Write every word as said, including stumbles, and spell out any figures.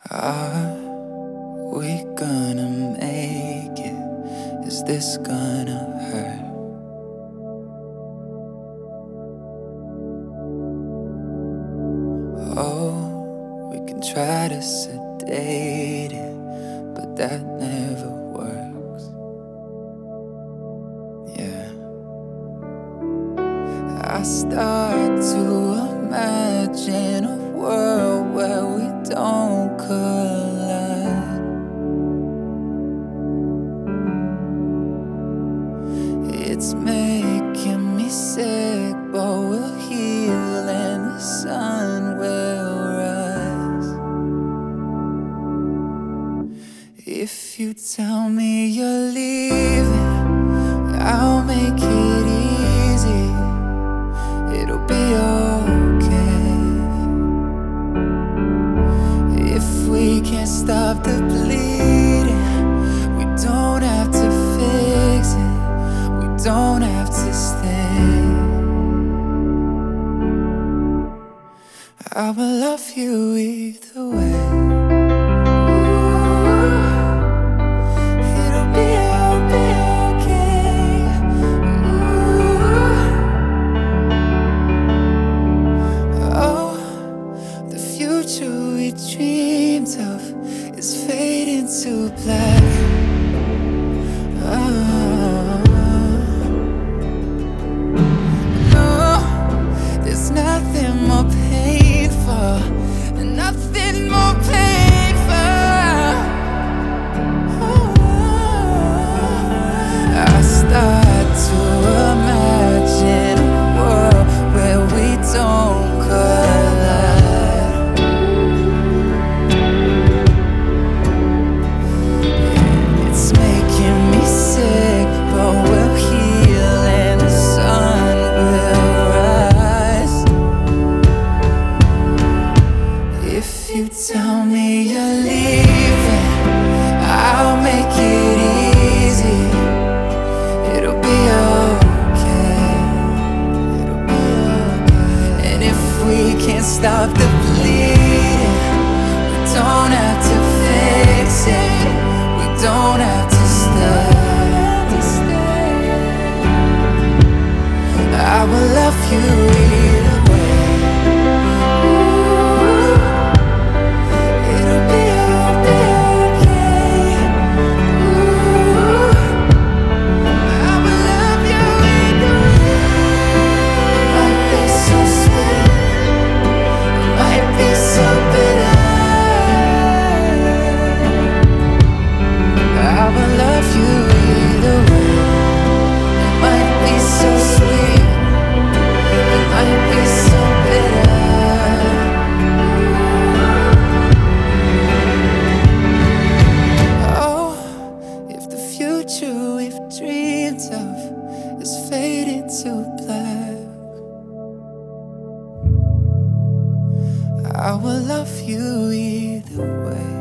Are we gonna make it? Is this gonna hurt? Oh, we can try to sedate it, but that never works. Yeah, I start to imagine a world where we don't collide. It's making me sick, but we'll heal and the sun will rise. If you tell me you're leaving, I'll make it easy. It'll be okay. If we can't stop the bleeding, we don't have to fix it. We don't have to stay. I will love you either way. It'll be, I'll be okay. Oh, the future we dreamed of is fading to black. Oh, no, there's nothing more painful, nothing more painful. Oh, I start to imagine a world where we don't collide. It's making me sick, but we'll heal and the sun will rise. If you tell me you're leaving, I'll make it easy. It'll be okay. It'll be okay. And if we can't stop the bleeding, we don't have to fix it. We don't have to stay. I will love you either way. It'll be, I'll be okay. I will love you either way. It might be so sweet, it might be so bitter. I will love you either way. It might be so sweet, it might be so bitter. Oh, if the future we've dreamed of is fading to black, I will love you either way.